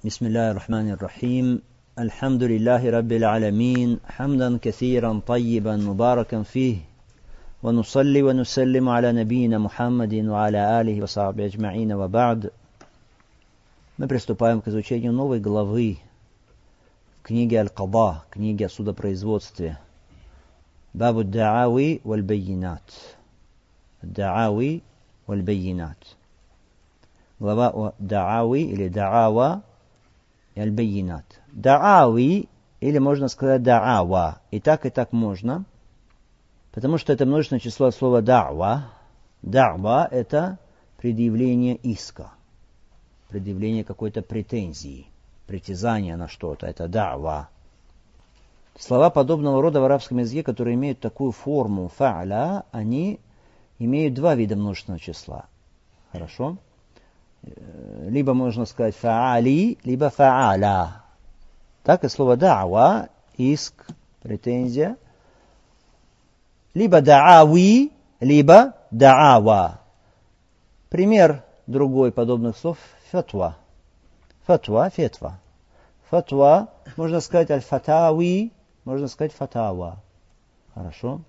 بسم الله الرحمن الرحيم الحمد لله رب العالمين حمدا كثيرا طيبا مباركا فيه ونصلي ونسلم على نبينا محمد وعلى آله وصحبه أجمعين وبعد. Мы приступаем к изучению новой главы в книге Аль-Када, книге о судопроизводстве. Бабу да'ави валь-байинат. Да'ави валь-байинат. Глава о да'ави или да'ава и аль-байинат. Да'ави, или можно сказать да'ава, и так можно, потому что это множественное число слова да'ва. Да'ва – это предъявление иска, предъявление какой-то претензии, притязания на что-то. Это да'ва. Слова подобного рода в арабском языке, которые имеют такую форму фа'ля, они имеют два вида множественного числа. Хорошо? Либо можно сказать фа'али, либо фа'аля. Так и слово да'ва, иск, претензия. Либо да'ави, либо да'ава. Пример другой подобных слов – фатва. Фатва, фетва. Фатва, можно сказать аль-фатави, можно сказать фатава. Хорошо?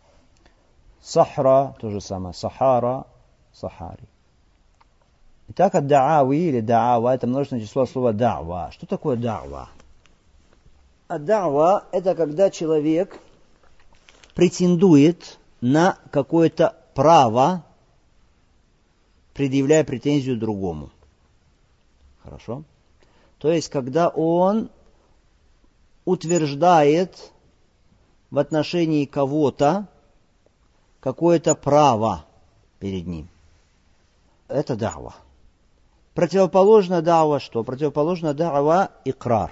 Сахра, то же самое. Сахара, сахари. Итак, ад-да'ави или да'ава – это множественное число слова да'ва. Что такое да'ва? Ад-да'ва – это когда человек претендует на какое-то право, предъявляя претензию другому. Хорошо? То есть, когда он утверждает в отношении кого-то какое-то право перед ним. Это да'ва. Противоположно да'ва что? Противоположно да'ва икрар.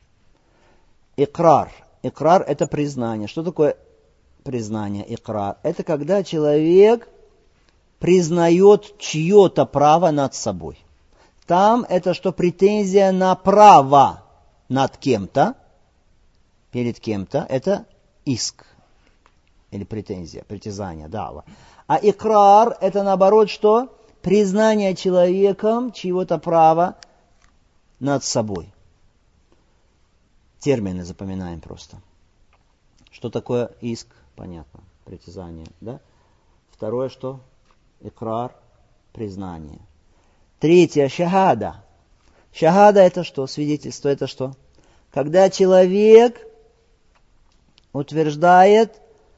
Икрар. Икрар – это признание. Что такое признание, икрар? Это когда человек признает чье-то право над собой. Там это что? Претензия на право над кем-то, перед кем-то. Это иск. Или претензия, притязание, да'ва. А икрар – это наоборот что? Признание человеком чьего-то права над собой. Термины запоминаем просто. Что такое иск? Понятно. Притязание. Да? Второе что? Икрар. Признание. Третье. Шахада. Шахада это что? Свидетельство это что? Когда человек утверждает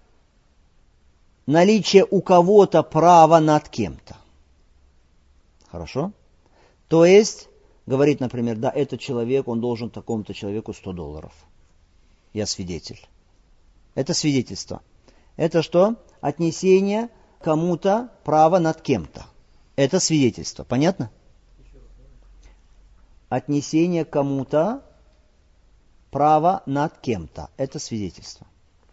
наличие у кого-то права над кем-то. Хорошо? То есть, говорит, например, да, этот человек, он должен такому-то человеку $100. Я свидетель. Это свидетельство. Это что? Отнесение кому-то права над кем-то. Это свидетельство. Понятно? Отнесение кому-то права над кем-то. Это свидетельство.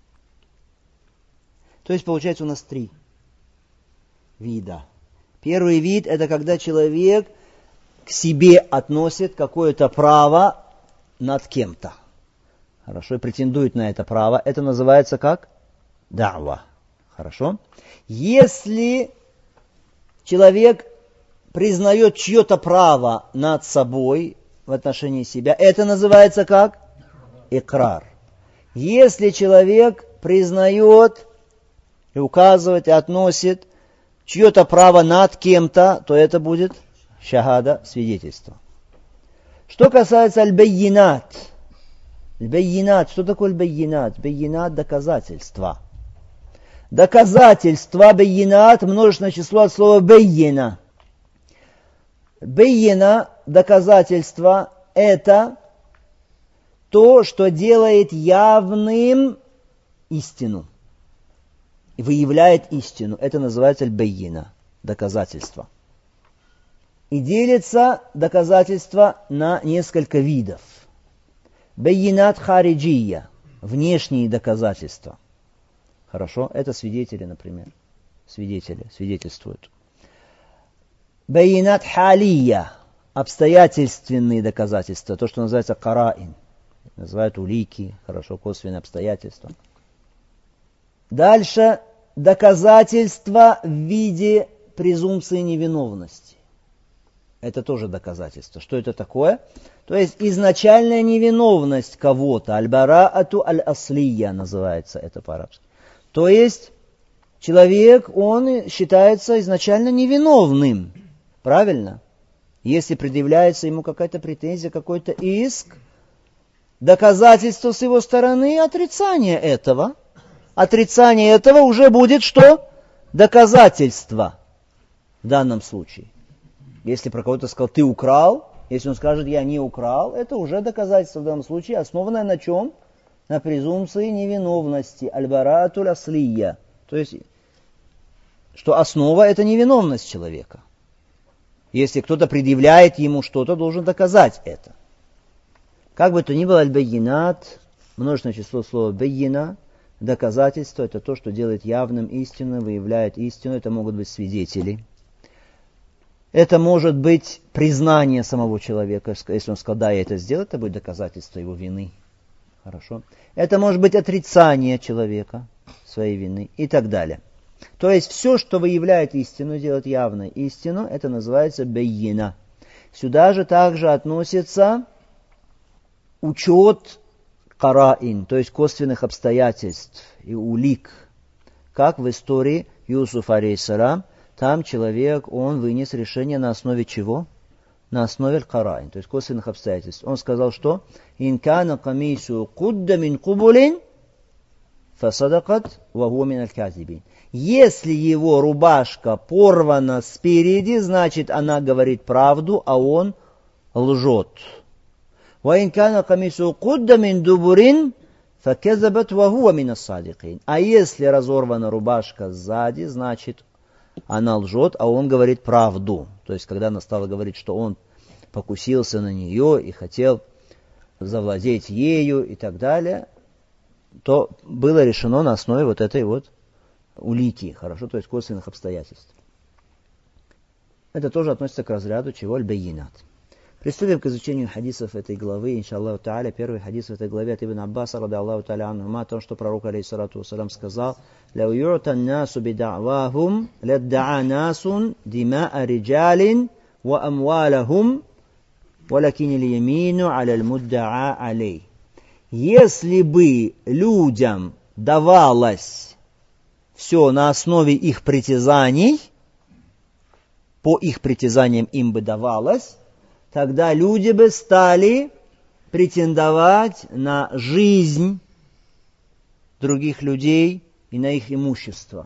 То есть, получается, у нас 3 вида. Первый вид – это когда человек к себе относит какое-то право над кем-то. Хорошо, и претендует на это право. Это называется как? Да'ва. Хорошо? Если человек признает чье-то право над собой в отношении себя, это называется как? Икрар. Если человек признает и указывает, и относит чье-то право над кем-то, то это будет шахада, свидетельство. Что касается аль-байинат. Аль-байинат. Что такое аль-байинат? Байинат – доказательства. Доказательства, байинат, множественное число от слова байина. Байина, доказательство, это то, что делает явным истину. Выявляет истину. Это называется аль-байина, доказательство. И делится доказательство на несколько видов. Байинат хариджия, внешние доказательства. Хорошо? Это свидетели, например. Свидетели свидетельствуют. Байинат халия, обстоятельственные доказательства. То, что называется караин. Называют улики, хорошо, косвенные обстоятельства. Дальше доказательства в виде презумпции невиновности. Это тоже доказательство. Что это такое? То есть изначальная невиновность кого-то, аль-бараату аль-аслия называется это по-арабски. То есть человек, он считается изначально невиновным, правильно? Если предъявляется ему какая-то претензия, какой-то иск, доказательство с его стороны отрицание этого. Отрицание этого уже будет что? Доказательство в данном случае. Если про кого-то сказал, ты украл, если он скажет, я не украл, это уже доказательство в данном случае, основанное на чем? На презумпции невиновности, аль-бараатуль аслия. То есть, что основа это невиновность человека. Если кто-то предъявляет ему что-то, должен доказать это. Как бы то ни было, аль-байинат, множественное число слова байина, доказательство, это то, что делает явным истину, выявляет истину, это могут быть свидетели. Это может быть признание самого человека, если он сказал, да, я это сделал, это будет доказательство его вины. Хорошо. Это может быть отрицание человека своей вины и так далее. То есть все, что выявляет истину, делает явной истину, это называется байина. Сюда же также относится учет караин, то есть косвенных обстоятельств и улик. Как в истории Юсуфа алейхиссалям, там человек, он вынес решение на основе чего? На основе караин, то есть косвенных обстоятельств. Он сказал, что «Ин кана камису кудда мин кубулин, фасадакат ва хуа мин аль-казибин». Если его рубашка порвана спереди, значит она говорит правду, а он лжет. «Ва ин кана камису кудда мин дубурин, факазабат ва хуа мин ас-садикин». А если разорвана рубашка сзади, значит она лжет, а он говорит правду. То есть, когда она стала говорить, что он покусился на нее и хотел завладеть ею и так далее, то было решено на основе вот этой вот улики, хорошо, то есть косвенных обстоятельств. Это тоже относится к разряду чего? Аль-байинат. Приступим к изучению хадисов этой главы, иншаллаху та'аля. Первый хадис в этой главе от Ибн Аббаса, ради Аллаху та'аля анхума, о том, что пророк, алейхиссалату вассалям, сказал: «Лау ю'та насу бидa'вахум, лядда'a насун дима'a риджалин ва амвалахум, валакин иль-ямину аля аль-мудда'a алей». Если бы людям давалось все на основе их притязаний, по их притязаниям им бы давалось, тогда люди бы стали претендовать на жизнь других людей и на их имущество.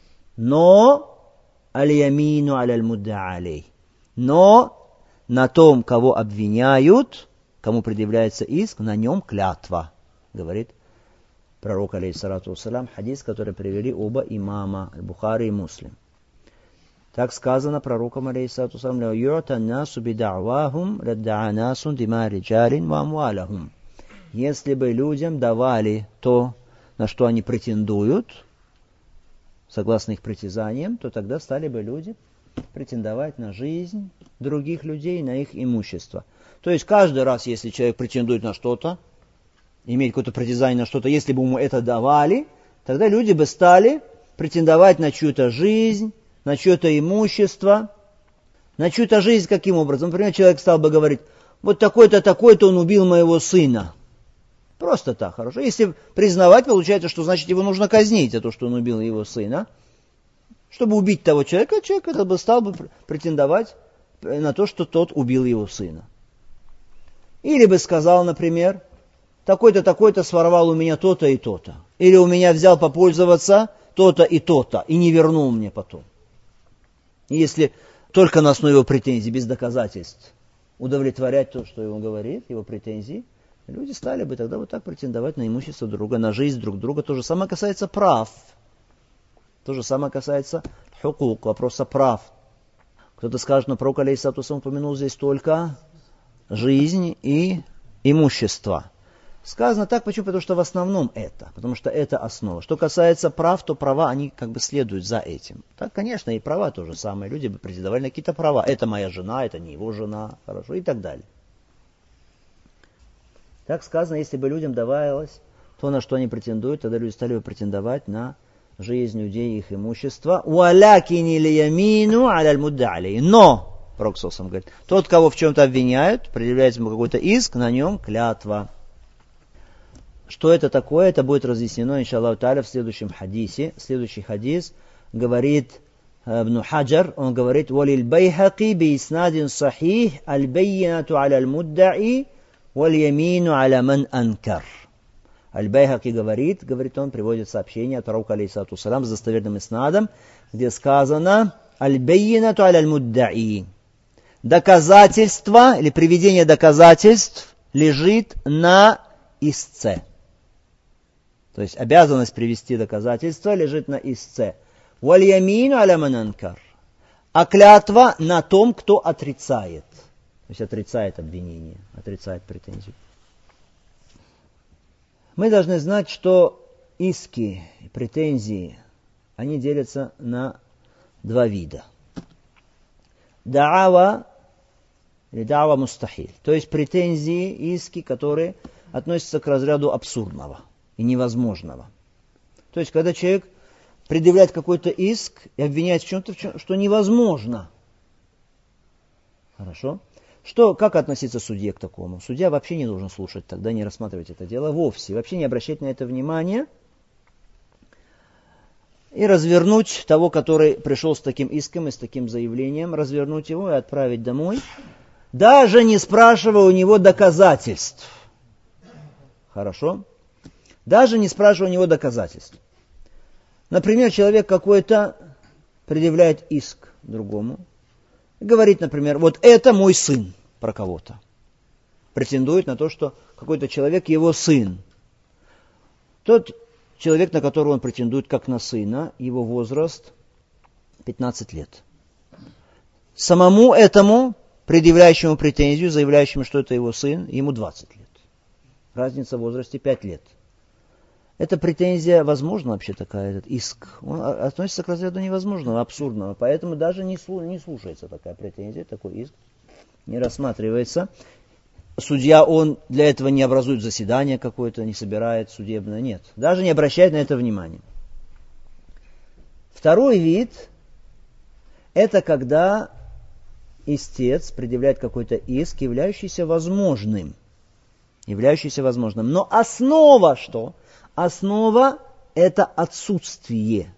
Но аль-ямину аля аль-мудда'a алей. Но на том, кого обвиняют, кому предъявляется иск, на нем клятва, говорит пророк, алейхиссалату вассалям, хадис, который привели оба имама, Аль-Бухари и Муслим. Так сказано пророком, алейхиссалату вассалям: «Ла ю'та насу бидa'вахум, ладда'a насун дима риджалин ва амвалахум». Если бы людям давали то, на что они претендуют, согласно их притязаниям, то тогда стали бы люди претендовать на жизнь других людей, на их имущество. То есть каждый раз, если человек претендует на что-то, имеет какое-то притязание на что-то, если бы ему это давали, тогда люди бы стали претендовать на чью-то жизнь, на чье-то имущество. На чью-то жизнь каким образом? Например, человек стал бы говорить: вот такой-то, такой-то он убил моего сына. Просто так, хорошо. Если признавать, получается, что значит его нужно казнить за то, что он убил его сына. Чтобы убить того человека, человек этот бы стал бы претендовать на то, что тот убил его сына. Или бы сказал, например: такой-то, такой-то своровал у меня то-то и то-то. Или у меня взял попользоваться то-то и то-то, и не вернул мне потом. И если только на основе его претензий, без доказательств, удовлетворять то, что он говорит, его претензии, люди стали бы тогда вот так претендовать на имущество друга, на жизнь друг друга. То же самое касается прав. То же самое касается хукук, вопроса прав. Кто-то скажет, но пророк, алейхиссалату вассалям, упомянул здесь только жизнь и имущество. Сказано так, почему? Потому что в основном это. Потому что это основа. Что касается прав, то права, они как бы следуют за этим. Так, конечно, и права то же самое. Люди бы претендовали на какие-то права. Это моя жена, это не его жена, хорошо, и так далее. Так сказано, если бы людям давалось то, на что они претендуют, тогда люди стали бы претендовать на жизнь людей и их имущество. Но Пророк ﷺ говорит, тот, кого в чем-то обвиняют, предъявляется ему какой-то иск, на нем клятва. Что это такое, это будет разъяснено, иншаллаху тааля, в следующем хадисе. Следующий хадис говорит Ибн Хаджар, он говорит, «Валил байхаки бииснадин сахих, аль-баййинату аля аль-муддаи, валь-ямину аля ман анкар». Аль-Байхаки говорит он, приводит сообщение от пророка, алейхиссалату вассалам, с достоверным иснадом, где сказано «Аль-Баййинату аля аль-муддаи». Доказательство или приведение доказательств лежит на истце. То есть обязанность привести доказательства лежит на истце. «Валь-ямину аля ман анкар». А клятва на том, кто отрицает. То есть отрицает обвинение, отрицает претензию. Мы должны знать, что иски и претензии, они делятся на два вида. Даава или даава мустахиль. То есть претензии, иски, которые относятся к разряду абсурдного и невозможного. То есть когда человек предъявляет какой-то иск и обвиняет в чем-то, что невозможно. Хорошо? Как относиться судье к такому? Судья вообще не должен слушать, тогда не рассматривать это дело вовсе. Вообще не обращать на это внимания. И развернуть того, который пришел с таким иском и с таким заявлением, развернуть его и отправить домой, даже не спрашивая у него доказательств. Хорошо? Даже не спрашивая у него доказательств. Например, человек какой-то предъявляет иск другому. Говорит, например, вот это мой сын про кого-то. Претендует на то, что какой-то человек его сын. Тот человек, на которого он претендует как на сына, его возраст 15 лет. Самому этому, предъявляющему претензию, заявляющему, что это его сын, ему 20 лет. Разница в возрасте 5 лет. Эта претензия возможна вообще такая, этот иск. Он относится к разряду невозможного, абсурдного. Поэтому даже не слушается такая претензия, такой иск. Не рассматривается. Судья, он для этого не образует заседание какое-то, не собирает судебное. Нет. Даже не обращает на это внимания. Второй вид, это когда истец предъявляет какой-то иск, являющийся возможным. Но основа что? Основа – это отсутствие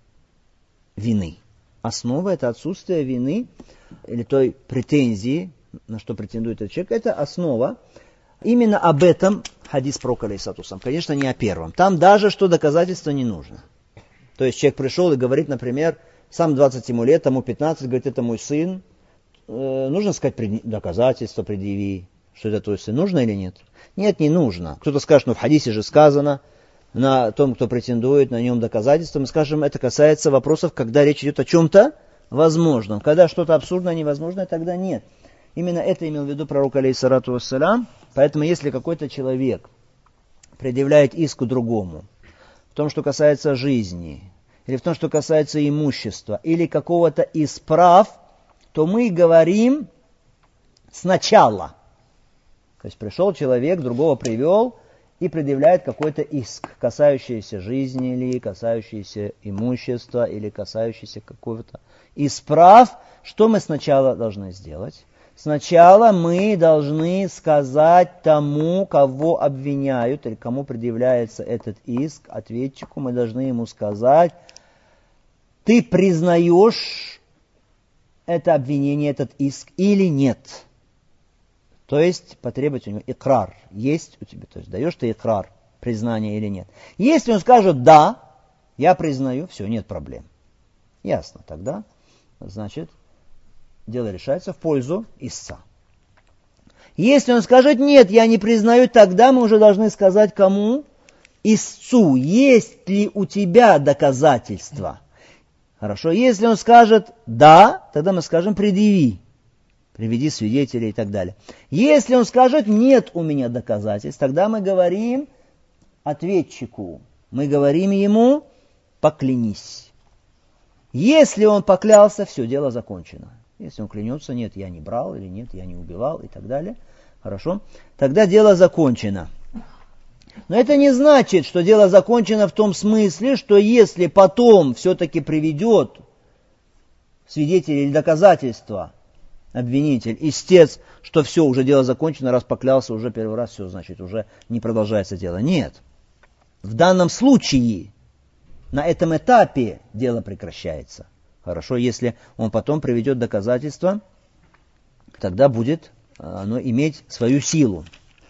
вины. Основа – это отсутствие вины или той претензии, на что претендует этот человек. Это основа. Именно об этом хадис пророка, алейхиссалату вассалам. Конечно, не о первом. Там даже что доказательства не нужно. То есть человек пришел и говорит, например, сам 20 ему лет, тому 15, говорит, это мой сын. Нужно сказать доказательства, предъяви, что это твой сын. Нужно или нет? Нет, не нужно. Кто-то скажет, в хадисе же сказано, на том, кто претендует, на нем доказательства. Мы скажем, это касается вопросов, когда речь идет о чем-то возможном. Когда что-то абсурдное, невозможное, тогда нет. Именно это имел в виду пророк, алейхиссалату вассалям. Поэтому, если какой-то человек предъявляет иск другому в том, что касается жизни, или в том, что касается имущества, или какого-то из прав, то мы говорим сначала. То есть пришел человек, другого привел, и предъявляет какой-то иск, касающийся жизни, или касающийся имущества, или касающийся какого-то из прав. Что мы сначала должны сделать? Сначала мы должны сказать тому, кого обвиняют, или кому предъявляется этот иск, ответчику, мы должны ему сказать, ты признаешь это обвинение, этот иск или нет? То есть потребовать у него икрар. Есть у тебя, то есть даешь ты икрар, признание или нет. Если он скажет да, я признаю, все, нет проблем. Ясно, тогда, значит, дело решается в пользу истца. Если он скажет нет, я не признаю, тогда мы уже должны сказать кому? Истцу, есть ли у тебя доказательства? Хорошо, если он скажет да, тогда мы скажем предъяви. Приведи свидетелей и так далее. Если он скажет, нет у меня доказательств, тогда мы говорим ответчику, мы говорим ему, поклянись. Если он поклялся, все, дело закончено. Если он клянется, нет, я не брал, или нет, я не убивал и так далее, хорошо, тогда дело закончено. Но это не значит, что дело закончено в том смысле, что если потом все-таки приведет свидетели или доказательства, обвинитель, истец, что все, уже дело закончено, раз поклялся, уже первый раз, все, значит, уже не продолжается дело. Нет. В данном случае, на этом этапе дело прекращается. Хорошо, если он потом приведет доказательства, тогда будет оно иметь свою силу.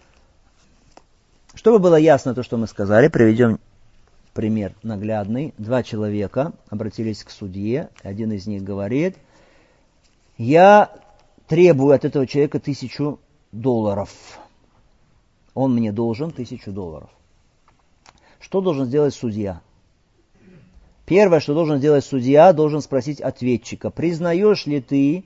Чтобы было ясно то, что мы сказали, приведем пример наглядный. 2 человека обратились к судье, один из них говорит: я требую от этого человека $1000. Он мне должен $1000. Что должен сделать судья? Первое, что должен сделать судья, должен спросить ответчика: признаешь ли ты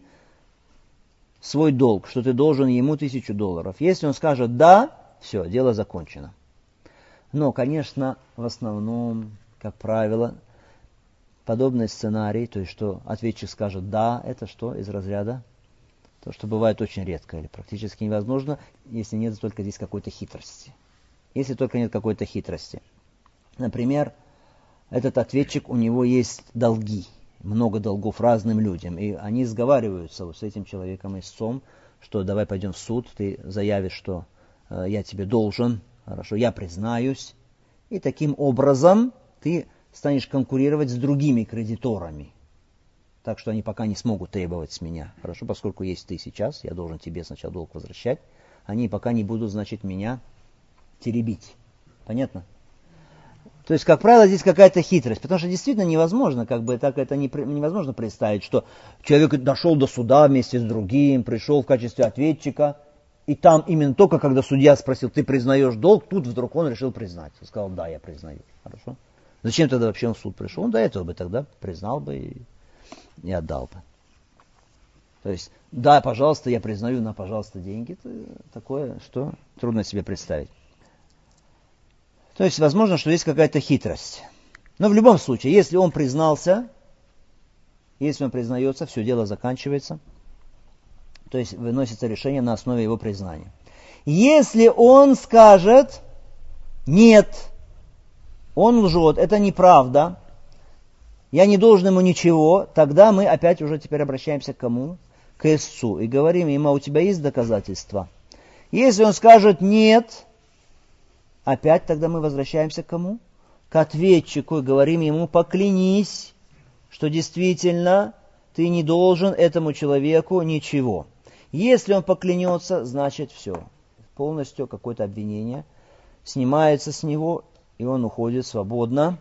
свой долг, что ты должен ему $1000? Если он скажет да, все, дело закончено. Но, конечно, в основном, как правило, подобный сценарий, то есть, что ответчик скажет да, это что из разряда? То, что бывает очень редко или практически невозможно, если нет только здесь какой-то хитрости. Если только нет какой-то хитрости. Например, этот ответчик, у него есть долги, много долгов разным людям, и они сговариваются вот с этим человеком, истцом, что давай пойдем в суд, ты заявишь, что я тебе должен, хорошо, я признаюсь, и таким образом ты станешь конкурировать с другими кредиторами, так что они пока не смогут требовать с меня, хорошо, поскольку есть ты сейчас, я должен тебе сначала долг возвращать, они пока не будут, значит, меня теребить. Понятно? То есть, как правило, здесь какая-то хитрость, потому что действительно невозможно, как бы так это невозможно представить, что человек дошел до суда вместе с другим, пришел в качестве ответчика, и там именно только когда судья спросил, ты признаешь долг, тут вдруг он решил признать. Он сказал, да, я признаю. Хорошо. Зачем тогда вообще он в суд пришел? Он до этого бы тогда признал бы и отдал бы. То есть, да, пожалуйста, я признаю, на, пожалуйста, деньги. Это такое, что трудно себе представить. То есть, возможно, что есть какая-то хитрость. Но в любом случае, если он признался, если он признается, все, дело заканчивается. То есть, выносится решение на основе его признания. Если он скажет, нет, он лжет, это неправда, я не должен ему ничего, тогда мы опять уже теперь обращаемся к кому? К истцу. И говорим ему, у тебя есть доказательства? Если он скажет нет, опять тогда мы возвращаемся к кому? К ответчику и говорим ему, поклянись, что действительно ты не должен этому человеку ничего. Если он поклянется, значит все. Полностью какое-то обвинение снимается с него, и он уходит свободно.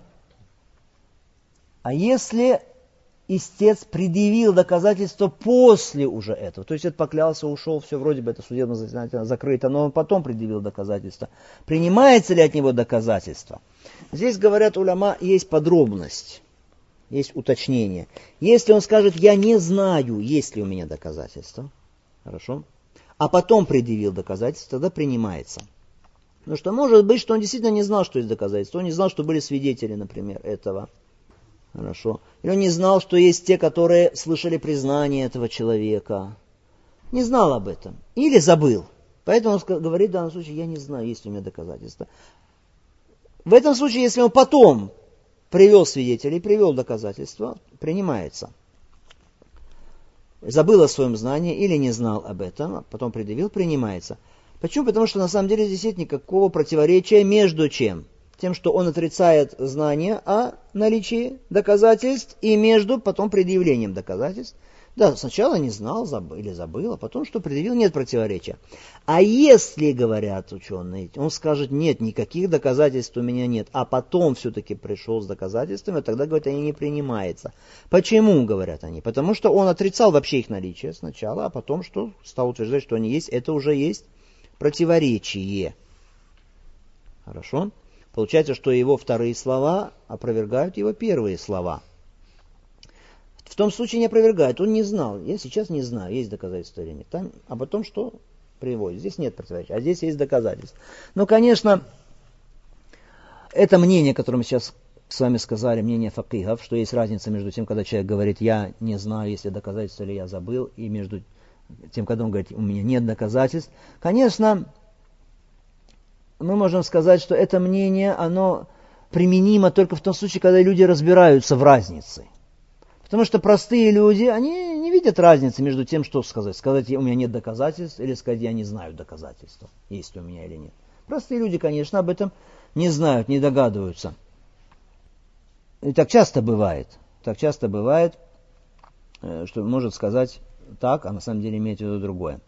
А если истец предъявил доказательства после уже этого, то есть это поклялся, ушел, все, вроде бы это судебное заседание закрыто, но он потом предъявил доказательства, принимается ли от него доказательство? Здесь, говорят уляма, есть подробность, есть уточнение. Если он скажет, я не знаю, есть ли у меня доказательства, хорошо, а потом предъявил доказательства, тогда принимается. Потому что может быть, что он действительно не знал, что есть доказательства, он не знал, что были свидетели, например, этого. Хорошо. Или он не знал, что есть те, которые слышали признание этого человека. Не знал об этом. Или забыл. Поэтому он говорит в данном случае, я не знаю, есть ли у меня доказательства. В этом случае, если он потом привел свидетелей, привел доказательства, принимается. Забыл о своем знании или не знал об этом, а потом предъявил, принимается. Почему? Потому что на самом деле здесь нет никакого противоречия между чем? Тем, что он отрицает знание о наличии доказательств, и между потом предъявлением доказательств. Да, сначала не знал или забыл, а потом что предъявил, нет противоречия. А если, говорят ученые, он скажет, нет, никаких доказательств у меня нет, а потом все-таки пришел с доказательствами, тогда, говорят, они не принимаются. Почему, говорят они? Потому что он отрицал вообще их наличие сначала, а потом что стал утверждать, что они есть, это уже есть противоречие. Хорошо? Получается, что его вторые слова опровергают его первые слова. В том случае не опровергают, он не знал. Я сейчас не знаю, есть доказательства или нет. Там, а потом что приводит? Здесь нет противоречия, а здесь есть доказательства. Но, конечно, это мнение, которое мы сейчас с вами сказали, мнение факихов, что есть разница между тем, когда человек говорит, я не знаю, есть ли доказательства или я забыл, и между тем, когда он говорит, у меня нет доказательств. Конечно, мы можем сказать, что это мнение, оно применимо только в том случае, когда люди разбираются в разнице. Потому что простые люди, они не видят разницы между тем, что сказать. Сказать, у меня нет доказательств, или сказать, я не знаю доказательств, есть ли у меня или нет. Простые люди, конечно, об этом не знают, не догадываются. И так часто бывает. Так часто бывает, что может сказать так, а на самом деле имеет в виду другое.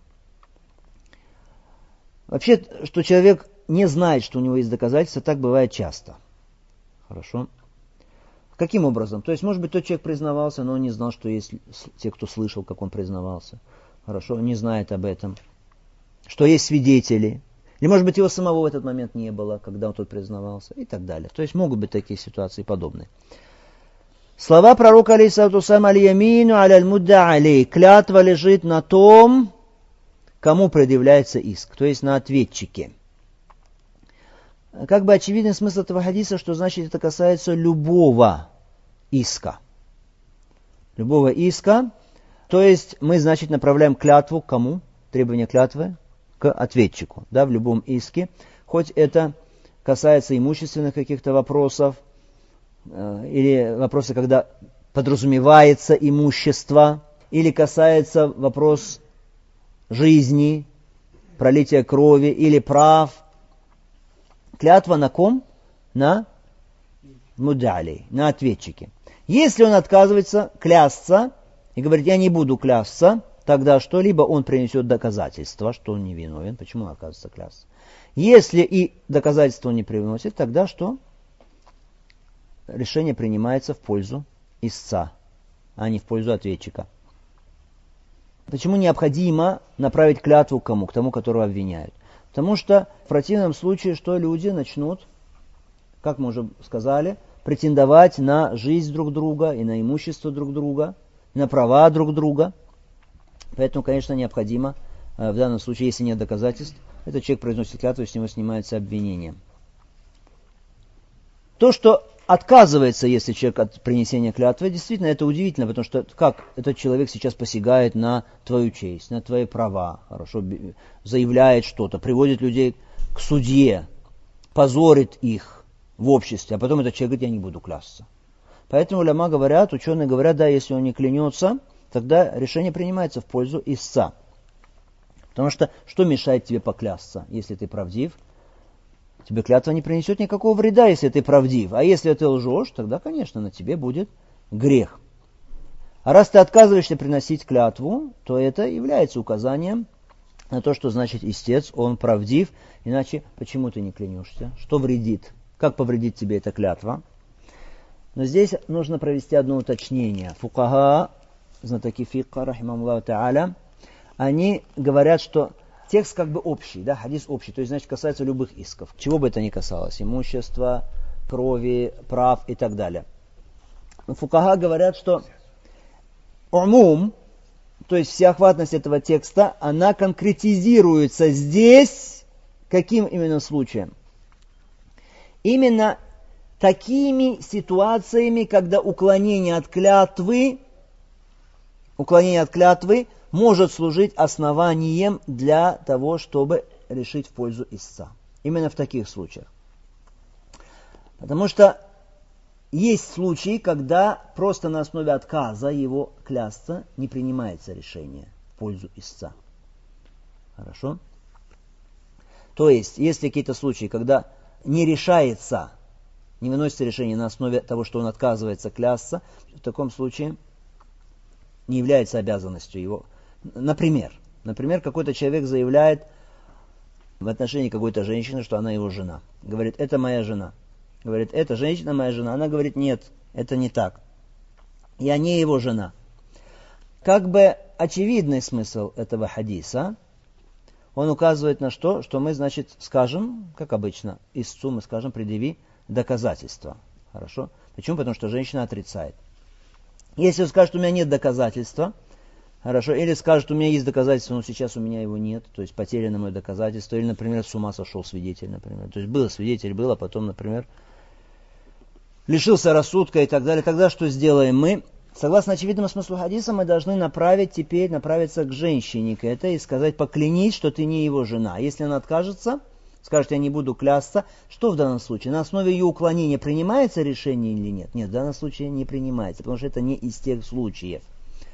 Вообще, что человек не знает, что у него есть доказательства, так бывает часто. Хорошо? Каким образом? То есть, может быть, тот человек признавался, но он не знал, что есть те, кто слышал, как он признавался. Хорошо? Он не знает об этом. Что есть свидетели. Или, может быть, его самого в этот момент не было, когда он тут признавался. И так далее. То есть, могут быть такие ситуации подобные. Слова пророка, алейхиссалату вассалям, аль-ямину аль-мудда алей. Клятва лежит на том, кому предъявляется иск. То есть, на ответчике. Как бы очевидный смысл этого хадиса, что значит это касается любого иска. Любого иска. То есть мы, значит, направляем клятву к кому? Требование клятвы к ответчику. Да, в любом иске. Хоть это касается имущественных каких-то вопросов, или вопросы, когда подразумевается имущество, или касается вопрос жизни, пролития крови или прав. Клятва на ком? На мудали, на ответчике. Если он отказывается клясться и говорит, я не буду клясться, тогда что? Либо он принесет доказательства, что он невиновен. Почему он отказывается клясться? Если и доказательства он не приносит, тогда что? Решение принимается в пользу истца, а не в пользу ответчика. Почему необходимо направить клятву к кому? К тому, которого обвиняют. Потому что в противном случае, что люди начнут, как мы уже сказали, претендовать на жизнь друг друга и на имущество друг друга, на права друг друга. Поэтому, конечно, необходимо, в данном случае, если нет доказательств, этот человек произносит клятву, и с него снимается обвинение. То, что отказывается, если человек от принесения клятвы, действительно, это удивительно, потому что как этот человек сейчас посягает на твою честь, на твои права, хорошо, заявляет что-то, приводит людей к судье, позорит их в обществе, а потом этот человек говорит, я не буду клясться. Поэтому уляма говорят, ученые говорят, да, если он не клянется, тогда решение принимается в пользу истца. Потому что мешает тебе поклясться, если ты правдив? Тебе клятва не принесет никакого вреда, если ты правдив. А если ты лжешь, тогда, конечно, на тебе будет грех. А раз ты отказываешься приносить клятву, то это является указанием на то, что значит истец, он правдив. Иначе почему ты не клянешься? Что вредит? Как повредит тебе эта клятва? Но здесь нужно провести одно уточнение. Фукаха, знатоки фикха, рахимахуллаху та'аля, они говорят, что текст как бы общий, да, хадис общий, то есть, значит, касается любых исков. Чего бы это ни касалось, имущества, крови, прав и так далее. Но фукаха говорят, что умум, то есть всеохватность этого текста, она конкретизируется здесь, каким именно случаем? Именно такими ситуациями, когда уклонение от клятвы может служить основанием для того, чтобы решить в пользу истца. Именно в таких случаях. Потому что есть случаи, когда просто на основе отказа его клясться не принимается решение в пользу истца. Хорошо? То есть, есть какие-то случаи, когда не решается, не выносится решение на основе того, что он отказывается клясться, в таком случае не является обязанностью его. Например, какой-то человек заявляет в отношении какой-то женщины, что она его жена. Говорит, это моя жена. Говорит, эта женщина моя жена. Она говорит, нет, это не так. Я не его жена. Как бы очевидный смысл этого хадиса, он указывает на что мы, значит, скажем, как обычно, истцу мы скажем, предъяви доказательства. Хорошо? Почему? Потому что женщина отрицает. Если он скажет, у меня нет доказательства, хорошо, или скажет, у меня есть доказательство, но сейчас у меня его нет, то есть потеряно мое доказательство, или, например, с ума сошел свидетель, например. То есть был свидетель, был, а потом, например, лишился рассудка и так далее. Тогда что сделаем мы? Согласно очевидному смыслу хадиса, мы должны направиться к женщине, к этой, и сказать, поклянись, что ты не его жена. Если она откажется, скажет, я не буду клясться, что в данном случае? На основе ее уклонения принимается решение или нет? Нет, в данном случае не принимается, потому что это не из тех случаев.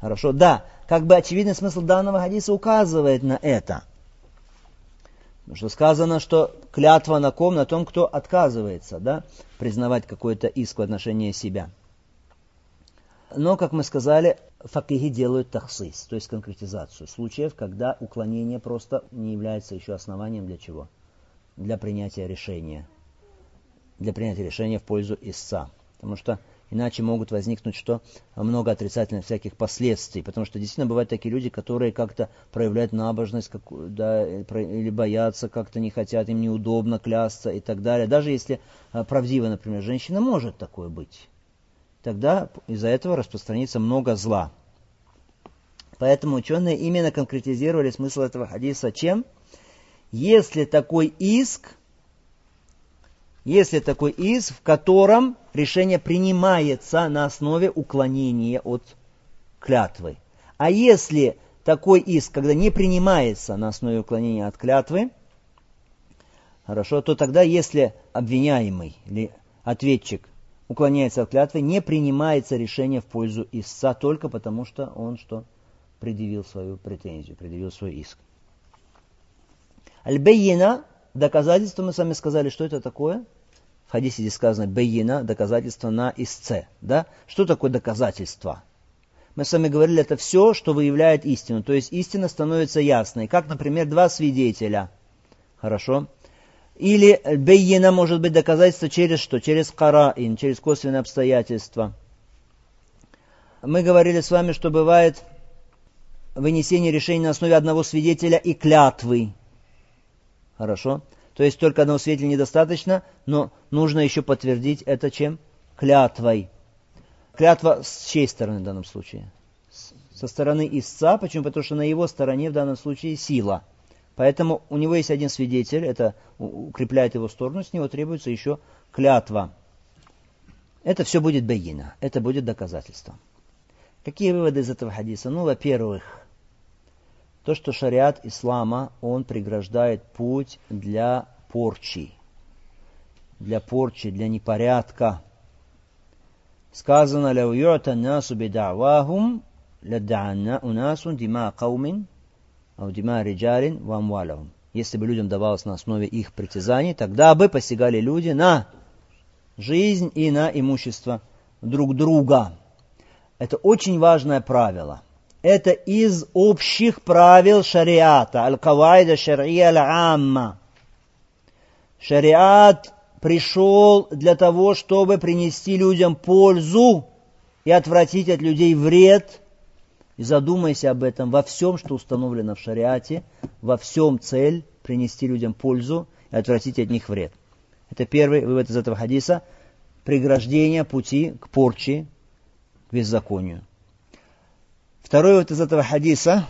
Хорошо? Да, как бы очевидный смысл данного хадиса указывает на это. Потому что сказано, что клятва на ком? На том, кто отказывается, да, признавать какой-то иск в отношении себя. Но, как мы сказали, факихи делают тахсис, то есть конкретизацию случаев, когда уклонение просто не является еще основанием для чего? Для принятия решения. Для принятия решения в пользу истца. Потому что иначе могут возникнуть что? Много отрицательных всяких последствий. Потому что действительно бывают такие люди, которые как-то проявляют набожность, да, или боятся, как-то не хотят, им неудобно клясться и так далее. Даже если правдиво, например, женщина, может такое быть. Тогда из-за этого распространится много зла. Поэтому ученые именно конкретизировали смысл этого хадиса чем? Если такой иск, в котором решение принимается на основе уклонения от клятвы. А если такой иск, когда не принимается на основе уклонения от клятвы, хорошо, то тогда, если обвиняемый или ответчик уклоняется от клятвы, не принимается решение в пользу истца только потому, что он что? Предъявил свою претензию, предъявил свой иск. Аль-Баййина, доказательство, мы с вами сказали, что это такое? В хадисе здесь сказано Баййина, доказательство на истце. Да? Что такое доказательство? Мы с вами говорили, это все, что выявляет истину. То есть истина становится ясной. Как, например, два свидетеля. Хорошо? Или бейина может быть доказательство через что? Через караин, через косвенные обстоятельства. Мы говорили с вами, что бывает вынесение решения на основе одного свидетеля и клятвы. Хорошо? То есть только одного свидетеля недостаточно, но нужно еще подтвердить это чем? Клятвой. Клятва с чьей стороны в данном случае? Со стороны истца. Почему? Потому что на его стороне в данном случае сила. Поэтому у него есть один свидетель, это укрепляет его сторону, с него требуется еще клятва. Это все будет байина, это будет доказательство. Какие выводы из этого хадиса? Ну, во-первых, то, что шариат ислама, он преграждает путь для порчи, для непорядка. Сказано, «Ляу ю'та насу бидa'вахум, ляддa'анна унасун дима каумин». Если бы людям давалось на основе их притязаний, тогда бы посягали люди на жизнь и на имущество друг друга. Это очень важное правило. Это из общих правил шариата. Аль-кавайда шар'ия аль-амма. Шариат пришел для того, чтобы принести людям пользу и отвратить от людей вред. И задумайся об этом во всем, что установлено в шариате, во всем цель принести людям пользу и отвратить от них вред. Это первый вывод из этого хадиса. Преграждение пути к порче, к беззаконию. Второй вывод из этого хадиса.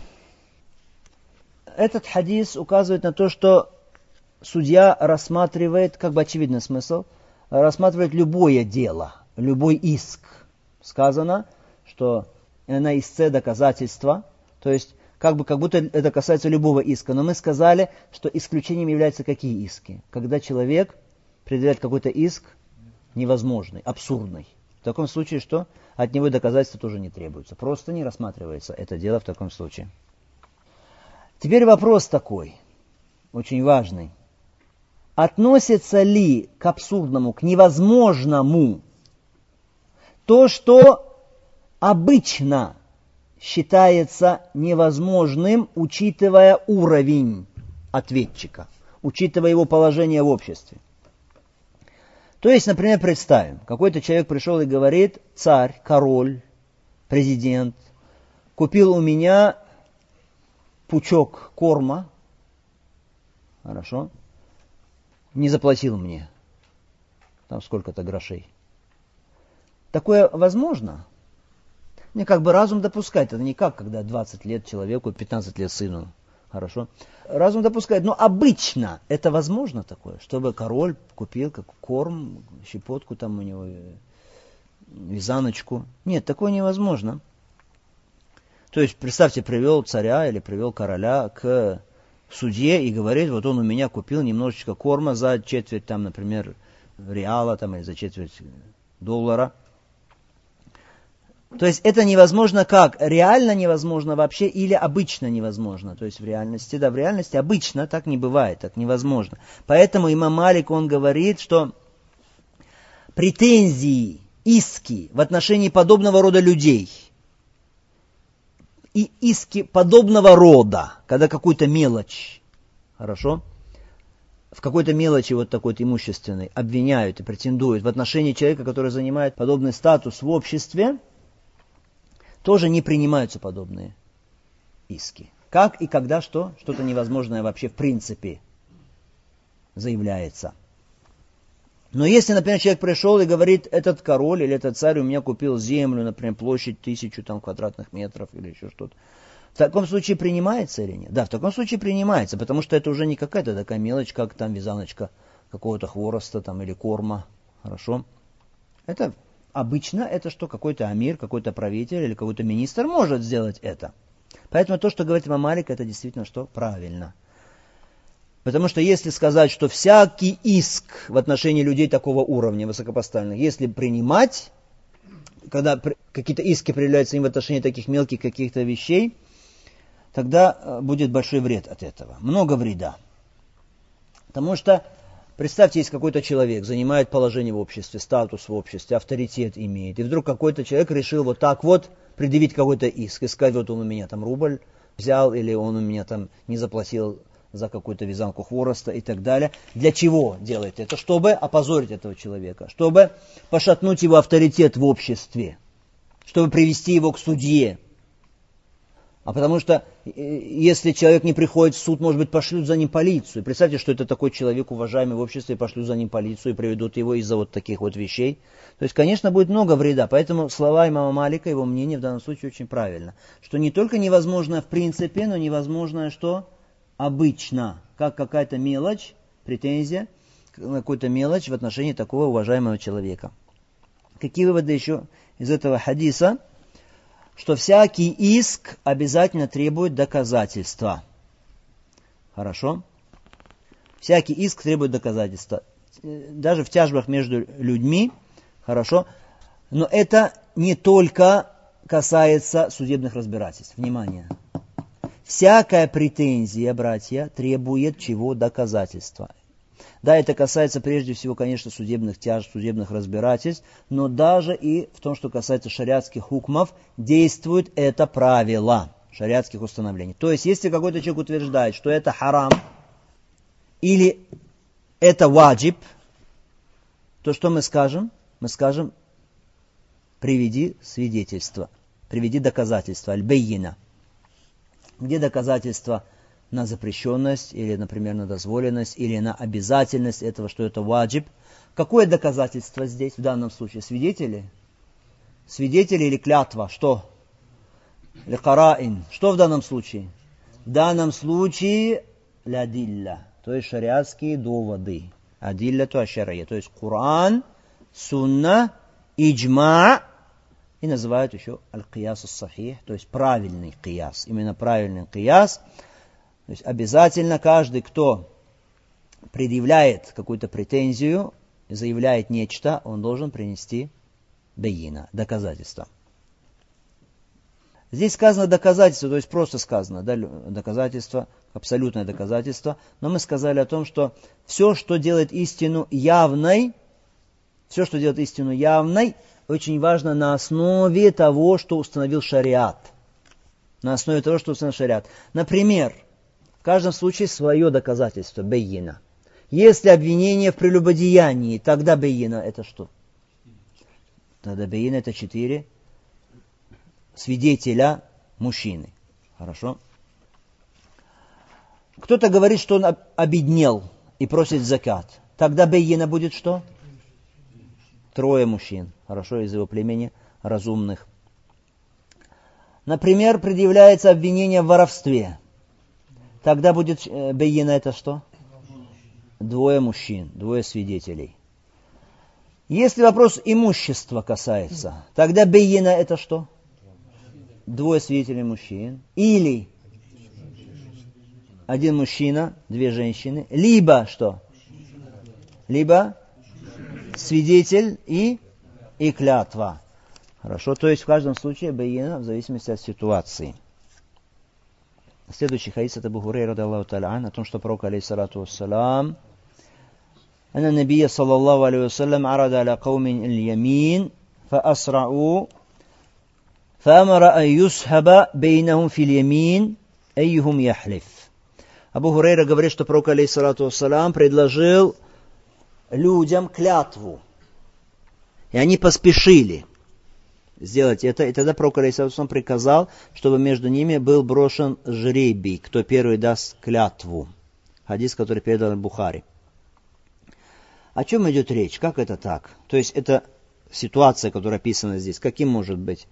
Этот хадис указывает на то, что судья рассматривает, как бы очевидный смысл, рассматривает любое дело, любой иск. Сказано, что на истце доказательства, то есть как будто это касается любого иска. Но мы сказали, что исключением являются какие иски? Когда человек предъявляет какой-то иск невозможный, абсурдный. В таком случае что? От него доказательства тоже не требуются. Просто не рассматривается это дело в таком случае. Теперь вопрос такой, очень важный. Относится ли к абсурдному, к невозможному то, что обычно считается невозможным, учитывая уровень ответчика, учитывая его положение в обществе? То есть, например, представим, какой-то человек пришел и говорит: царь, король, президент купил у меня пучок корма, хорошо, не заплатил мне там сколько-то грошей. Такое возможно? Мне как бы разум допускает, это не как, когда 20 лет человеку, 15 лет сыну. Хорошо. Разум допускает, но обычно это возможно такое, чтобы король купил как корм, щепотку там у него, вязаночку. Нет, такое невозможно. То есть, представьте, привел царя или привел короля к судье и говорит: вот он у меня купил немножечко корма за четверть, там, например, реала там, или за четверть доллара. То есть это невозможно как? Реально невозможно вообще или обычно невозможно? То есть в реальности, да, в реальности обычно так не бывает, так невозможно. Поэтому имам Малик, он говорит, что претензии, иски в отношении подобного рода людей и иски подобного рода, когда какую-то мелочь, хорошо, в какой-то мелочи вот такой-то имущественной обвиняют и претендуют в отношении человека, который занимает подобный статус в обществе, тоже не принимаются подобные иски. Как и когда что-то невозможное вообще в принципе заявляется. Но если, например, человек пришел и говорит, этот король или этот царь у меня купил землю, например, площадь 1000 квадратных метров или еще что-то, в таком случае принимается или нет? Да, в таком случае принимается, потому что это уже не какая-то такая мелочь, как там вязаночка какого-то хвороста там, или корма. Хорошо? Это обычно, это что какой-то амир, какой-то правитель или какой-то министр может сделать это. Поэтому то, что говорит имам Малик, это действительно что? Правильно. Потому что если сказать, что всякий иск в отношении людей такого уровня, высокопоставленных, если принимать, когда какие-то иски проявляются им в отношении таких мелких каких-то вещей, тогда будет большой вред от этого. Много вреда. Потому что, представьте, есть какой-то человек, занимает положение в обществе, статус в обществе, авторитет имеет. И вдруг какой-то человек решил вот так вот предъявить какой-то иск. И сказать, вот он у меня там рубль взял, или он у меня там не заплатил за какую-то вязанку хвороста и так далее. Для чего делает это? Чтобы опозорить этого человека, чтобы пошатнуть его авторитет в обществе, чтобы привести его к судье. А потому что, если человек не приходит в суд, может быть, пошлют за ним полицию. Представьте, что это такой человек, уважаемый в обществе, и пошлют за ним полицию и приведут его из-за вот таких вот вещей. То есть, конечно, будет много вреда. Поэтому слова имама Малика, его мнение в данном случае очень правильно. Что не только невозможно в принципе, но невозможно что? Обычно, как какая-то мелочь, претензия, какую-то мелочь в отношении такого уважаемого человека. Какие выводы еще из этого хадиса? Что всякий иск обязательно требует доказательства. Хорошо? Всякий иск требует доказательства. Даже в тяжбах между людьми. Хорошо? Но это не только касается судебных разбирательств. Внимание! Всякая претензия, братья, требует чего? Доказательства. Да, это касается прежде всего, конечно, судебных тяжб, судебных разбирательств, но даже и в том, что касается шариатских хукмов, действует это правило шариатских установлений. То есть, если какой-то человек утверждает, что это харам или это ваджиб, то что мы скажем? Мы скажем, приведи свидетельство, приведи доказательство, аль-баййина. Где доказательства на запрещенность, или, например, на дозволенность, или на обязательность этого, что это ваджиб. Какое доказательство здесь, в данном случае? Свидетели? Свидетели или клятва? Что? Ликараин. Что в данном случае? В данном случае лядилля, то есть шариатские доводы. Адилля то ашария, то есть Коран, Сунна, Иджма. И называют еще аль-кияс ас-сахих, то есть правильный кияс. Именно правильный кияс. То есть обязательно каждый, кто предъявляет какую-то претензию, заявляет нечто, он должен принести байина, доказательство. Здесь сказано доказательство, то есть просто сказано, да, доказательство, абсолютное доказательство. Но мы сказали о том, что все, что делает истину явной, очень важно на основе того, что установил шариат. На основе того, что установил шариат. Например, в каждом случае свое доказательство, байина. Если обвинение в прелюбодеянии, тогда байина это что? Тогда байина это 4 свидетеля мужчины. Хорошо? Кто-то говорит, что он обеднел и просит закат. Тогда байина будет что? 3 мужчин, хорошо, из его племени, разумных. Например, предъявляется обвинение в воровстве. Тогда будет байина это что? 2 мужчин, 2 свидетелей. Если вопрос имущества касается, тогда байина это что? 2 свидетелей мужчин. Или 1 мужчина, 2 женщины. Либо что? Либо свидетель и клятва. Хорошо, то есть в каждом случае байина в зависимости от ситуации. Следующий хадис от Абу Хурайры радиллаху та'аля ан, о том, что пророк алейхиссалату вассалам أن النبي صلى الله عليه وسلم عرض على قوم اليمين فأسرعوا فأمر أن يسحب بينهم في اليمين أيهم يحلف. Абу Хурайра говорит, что пророк алейхиссалату вассалам предложил людям клятву. И они поспешили сделать это. И тогда пророк алейхиссалату вассалам приказал, чтобы между ними был брошен жребий, кто первый даст клятву. Хадис, который передан Бухари. О чем идет речь? Как это так? То есть это ситуация, которая описана здесь. Какой может быть?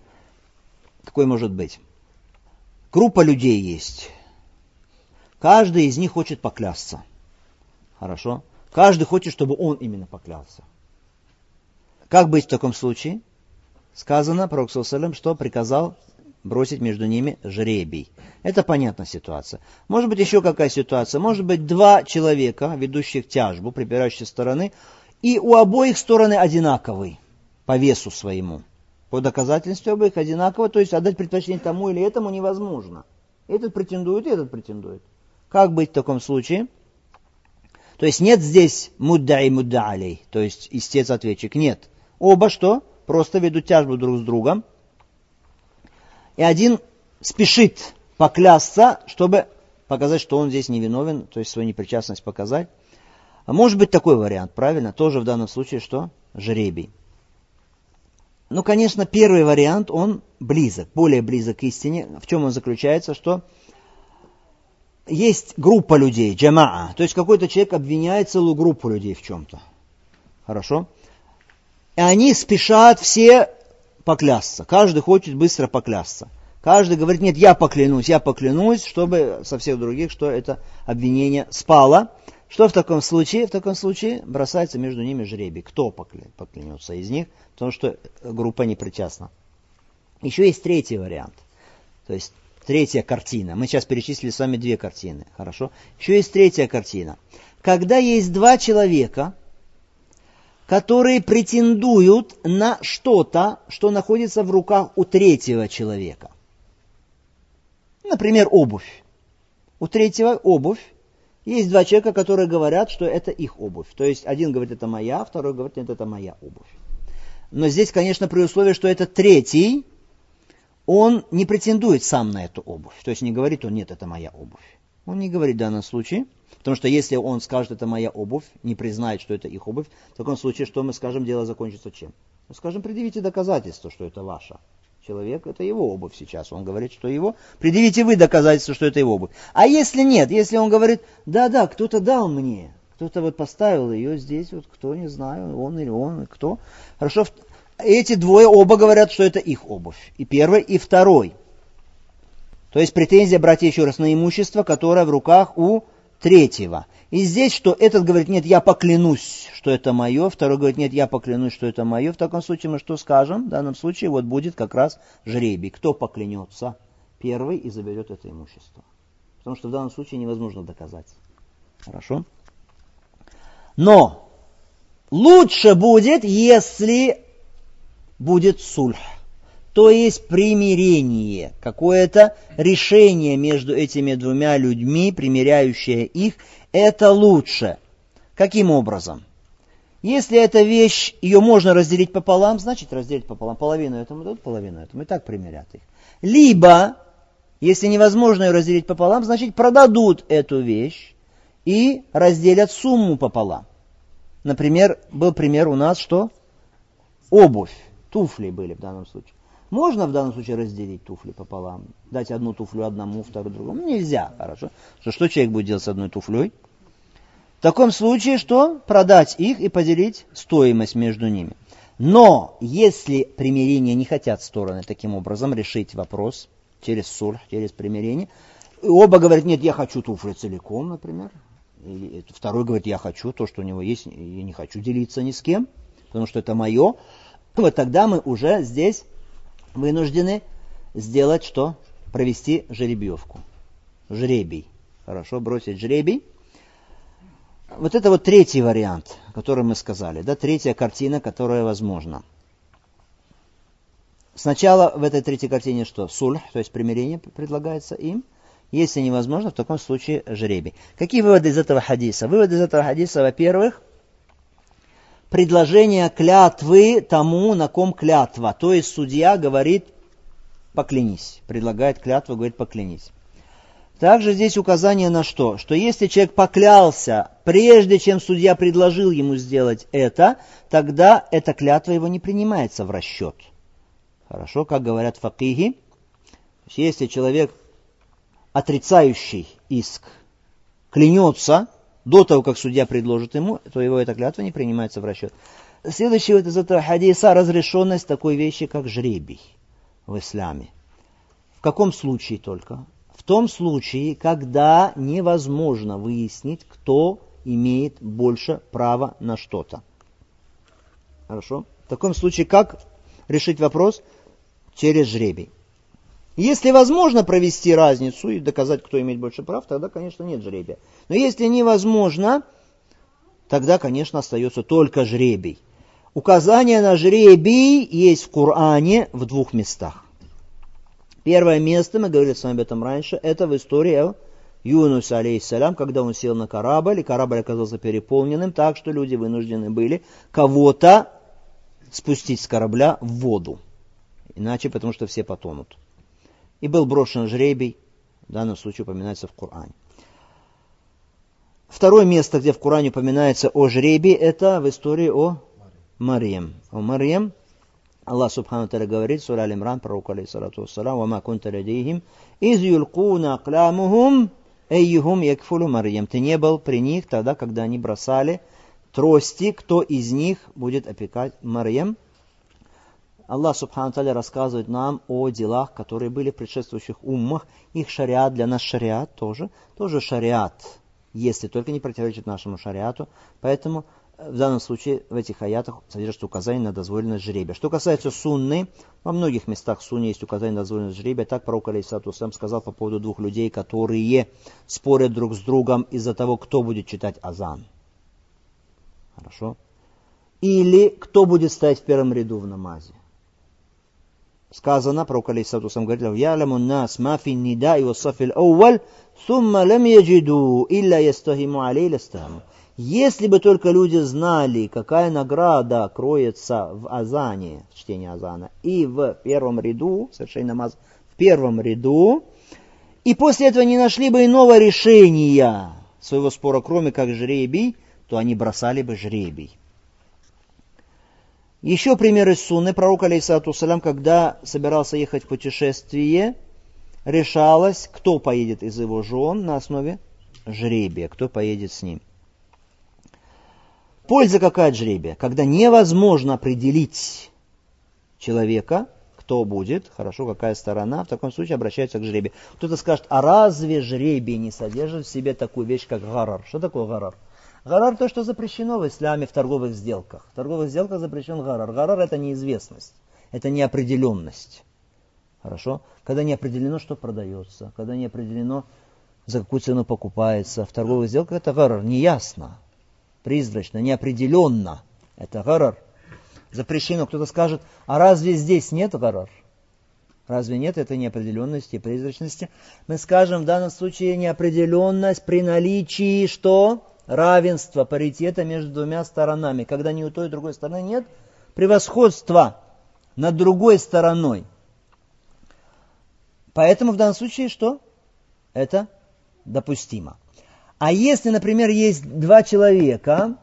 Группа людей есть. Каждый из них хочет поклясться. Хорошо? Каждый хочет, чтобы он именно поклялся. Как быть в таком случае? Сказано, пророк саллаллаху алейхи ва саллям, что приказал бросить между ними жребий. Это понятная ситуация. Может быть еще какая ситуация? Может быть два человека, ведущих тяжбу, припирающие стороны, и у обоих стороны одинаковый по весу своему. По доказательству обоих одинаково, то есть отдать предпочтение тому или этому невозможно. Этот претендует, и этот претендует. Как быть в таком случае? То есть нет здесь муддаи мудда'алей, то есть истец-ответчик. Нет. Оба что? Просто ведут тяжбу друг с другом. И один спешит поклясться, чтобы показать, что он здесь невиновен, то есть свою непричастность показать. А может быть такой вариант, правильно? Тоже в данном случае что? Жребий. Ну, конечно, первый вариант, он близок, более близок к истине. В чем он заключается? Что есть группа людей, джамаа, то есть какой-то человек обвиняет целую группу людей в чем-то. Хорошо? И они спешат все поклясться. Каждый хочет быстро поклясться. Каждый говорит, нет, я поклянусь, чтобы со всех других, что это обвинение спало. Что в таком случае? В таком случае бросается между ними жребий. Кто поклянется из них? Потому что группа не причастна. Еще есть третий вариант. То есть третья картина. Мы сейчас перечислили с вами две картины. Хорошо? Еще есть третья картина. Когда есть два человека, которые претендуют на что-то, что находится в руках у третьего человека. Например, обувь. У третьего обувь. Есть два человека, которые говорят, что это их обувь. То есть один говорит, это моя, второй говорит, нет, это моя обувь. Но здесь, конечно, при условии, что это третий, он не претендует сам на эту обувь. То есть не говорит он, нет, это моя обувь. Он не говорит в данном случае. Потому что если он скажет, это моя обувь, не признает, что это их обувь, в таком случае, что мы скажем, дело закончится чем? Мы скажем, предъявите доказательства, что это ваша. Человек, это его обувь сейчас. Он говорит, что его. Предъявите вы доказательства, что это его обувь. А если нет, если он говорит, да, кто-то дал мне, кто-то вот поставил ее здесь, вот кто, не знаю, он или он, кто. Хорошо, эти двое оба говорят, что это их обувь. И первый, и второй. То есть претензия, братья, еще раз, на имущество, которое в руках у третьего. И здесь, что этот говорит, нет, я поклянусь, что это мое. Второй говорит, нет, я поклянусь, что это мое. В таком случае мы что скажем? В данном случае вот будет как раз жребий. Кто поклянется первый и заберет это имущество. Потому что в данном случае невозможно доказать. Хорошо? Но лучше будет, если будет сульх. То есть примирение, какое-то решение между этими двумя людьми, примиряющее их, это лучше. Каким образом? Если эта вещь, ее можно разделить пополам, значит разделить пополам. Половину этому дадут, половину этому, и так примирят их. Либо, если невозможно ее разделить пополам, значит продадут эту вещь и разделят сумму пополам. Например, был пример у нас, что? Обувь, туфли были в данном случае. Можно в данном случае разделить туфли пополам? Дать одну туфлю одному, вторую другому? Нельзя, хорошо. Что человек будет делать с одной туфлей? В таком случае, что? Продать их и поделить стоимость между ними. Но, если примирение не хотят стороны таким образом решить вопрос через сульх, через примирение, и оба говорят, нет, я хочу туфли целиком, например. И второй говорит, я хочу то, что у него есть, я не хочу делиться ни с кем, потому что это мое. Вот тогда мы уже здесь вынуждены сделать что? Провести жеребьевку. Жребий. Хорошо, бросить жребий. Вот это вот третий вариант, который мы сказали. Да, третья картина, которая возможна. Сначала в этой третьей картине что? Сульх, то есть примирение предлагается им. Если невозможно, в таком случае жребий. Какие выводы из этого хадиса? Выводы из этого хадиса, во-первых, предложение клятвы тому, на ком клятва. То есть судья говорит поклянись, предлагает клятву, говорит поклянись. Также здесь указание на что? Что если человек поклялся, прежде чем судья предложил ему сделать это, тогда эта клятва его не принимается в расчет. Хорошо, как говорят факихи, если человек, отрицающий иск, клянется до того, как судья предложит ему, то его эта клятва не принимается в расчет. Следующий из этого хадиса разрешенность такой вещи, как жребий в исламе. В каком случае только? В том случае, когда невозможно выяснить, кто имеет больше права на что-то. Хорошо? В таком случае, как решить вопрос? Через жребий. Если возможно провести разницу и доказать, кто имеет больше прав, тогда, конечно, нет жребия. Но если невозможно, тогда, конечно, остается только жребий. Указание на жребий есть в Коране в 2 местах. Первое место, мы говорили с вами об этом раньше, это в истории о Юнусе, алейхиссалям, когда он сел на корабль, и корабль оказался переполненным, так что люди вынуждены были кого-то спустить с корабля в воду. Иначе, потому что все потонут. И был брошен жребий, в данном случае упоминается в Коране. Второе место, где в Коране упоминается о жребии, это в истории о Марьям. О Марьям Аллах Субхану Тааля говорит, сура Аль-Имран, пророк алейхиссалату вассалам, «Ва ма кунта лядейхим, из юлкуна аклямухум, эйюхум якфулу Марьям». Ты не был при них тогда, когда они бросали трости, кто из них будет опекать Марьям. Аллах Субхану Тааля рассказывает нам о делах, которые были в предшествующих уммах. Их шариат, для нас шариат тоже шариат, если только не противоречит нашему шариату. Поэтому в данном случае в этих аятах содержится указание на дозволенность жребия. Что касается сунны, во многих местах в сунне есть указание на дозволенность жребия. Так пророк алейхиссалату вассалям сказал по поводу 2 людей, которые спорят друг с другом из-за того, кто будет читать азан. Хорошо? Или кто будет стоять в первом ряду в намазе. Сказано, пророк алейхиссалату вассалям говорит, «Яляму нас ма фи нидаи ва сафил ауваль, сумма лам яджиду, илля ястахиму алей ластахиму». Если бы только люди знали, какая награда кроется в азане, в чтении азана, и в первом ряду, совершение намаза в первом ряду, и после этого не нашли бы иного решения своего спора, кроме как жребий, то они бросали бы жребий. Еще пример из сунны. Пророк, алейхиссалату вассалям, когда собирался ехать в путешествие, решалось, кто поедет из его жен на основе жребия, кто поедет с ним. Польза какая от жребия? Когда невозможно определить человека, кто будет, хорошо, какая сторона, в таком случае обращаются к жребию. Кто-то скажет, а разве жребий не содержит в себе такую вещь, как гарар? Что такое гарар? Гарар то, что запрещено в исламе в торговых сделках. В торговых сделках запрещен гарар. Гарар это неизвестность, это неопределенность. Хорошо? Когда не определено, что продается, когда не определено, за какую цену покупается. В торговых сделках это гарар, неясно. Призрачно, неопределенно. Это гарар. Запрещено. Кто-то скажет, а разве здесь нет гарар? Разве нет этой неопределенности и призрачности? Мы скажем, в данном случае неопределенность при наличии что? Равенства, паритета между двумя сторонами. Когда ни у той, и другой стороны нет превосходства над другой стороной. Поэтому в данном случае что? Это допустимо. А если, например, есть 2 человека,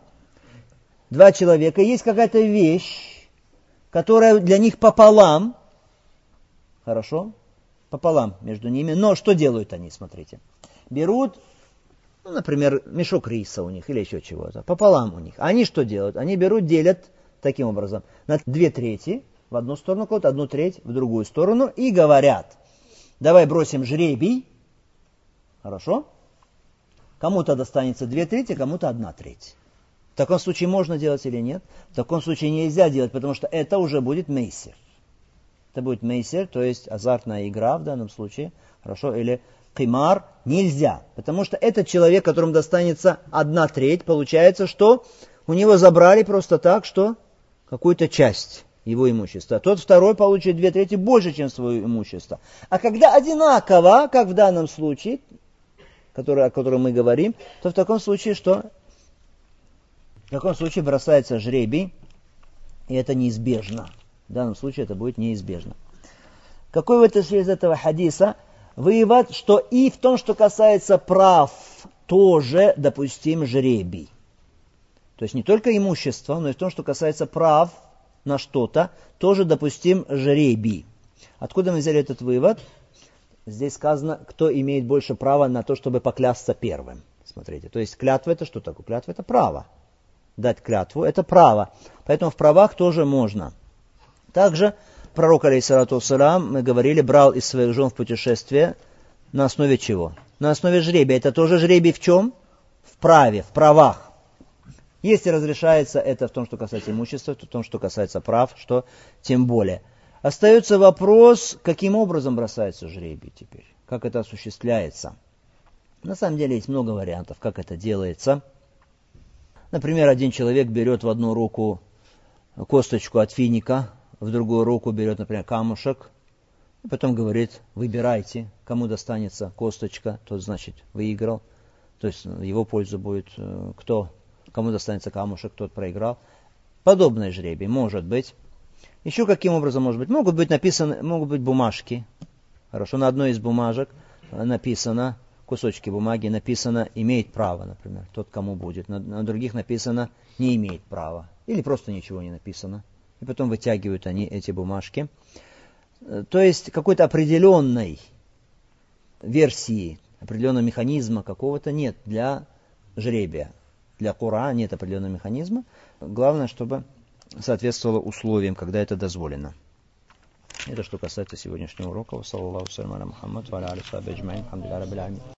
есть какая-то вещь, которая для них пополам, хорошо, пополам между ними, но что делают они, смотрите, берут, например, мешок риса у них или еще чего-то, пополам у них. Они что делают? Они берут, делят таким образом на 2/3 в одну сторону, 1/3 в другую сторону и говорят, давай бросим жребий, хорошо? Кому-то достанется 2/3, кому-то 1/3. В таком случае можно делать или нет? В таком случае нельзя делать, потому что это уже будет мейсер. Это будет мейсер, то есть азартная игра в данном случае, хорошо, или кимар, нельзя. Потому что этот человек, которому достанется 1/3, получается, что у него забрали просто так, что какую-то часть его имущество. А тот второй получит 2/3 больше, чем свое имущество. А когда одинаково, как в данном случае, о котором мы говорим, то в таком случае что? В таком случае бросается жребий, и это неизбежно. В данном случае это будет неизбежно. Какой вывод из этого хадиса? Вывод, что и в том, что касается прав, тоже допустим жребий. То есть не только имущество, но и в том, что касается прав на что-то, тоже допустим жребий. Откуда мы взяли этот вывод? Здесь сказано, кто имеет больше права на то, чтобы поклясться первым. Смотрите, то есть клятва это что такое? Клятва это право. Дать клятву это право. Поэтому в правах тоже можно. Также пророк, алейхиссалату вассалям, мы говорили, брал из своих жен в путешествие на основе чего? На основе жребия. Это тоже жребий в чем? В праве, в правах. Если разрешается это в том, что касается имущества, то в том, что касается прав, что тем более. Остается вопрос, каким образом бросается жребий теперь, как это осуществляется. На самом деле есть много вариантов, как это делается. Например, один человек берет в одну руку косточку от финика, в другую руку берет, например, камушек, и потом говорит, выбирайте, кому достанется косточка, тот, значит, выиграл. То есть в его пользу будет кому достанется камушек, тот проиграл. Подобное жребий может быть. Еще каким образом может быть? Могут быть бумажки. Хорошо, на одной из бумажек написано, кусочки бумаги написано «имеет право», например, тот, кому будет. На других написано «не имеет права». Или просто ничего не написано. И потом вытягивают они эти бумажки. То есть какой-то определенной версии, определенного механизма какого-то нет для жребия. Для Кура нет определенного механизма. Главное, чтобы соответствовало условиям, когда это дозволено. Это что касается сегодняшнего урока.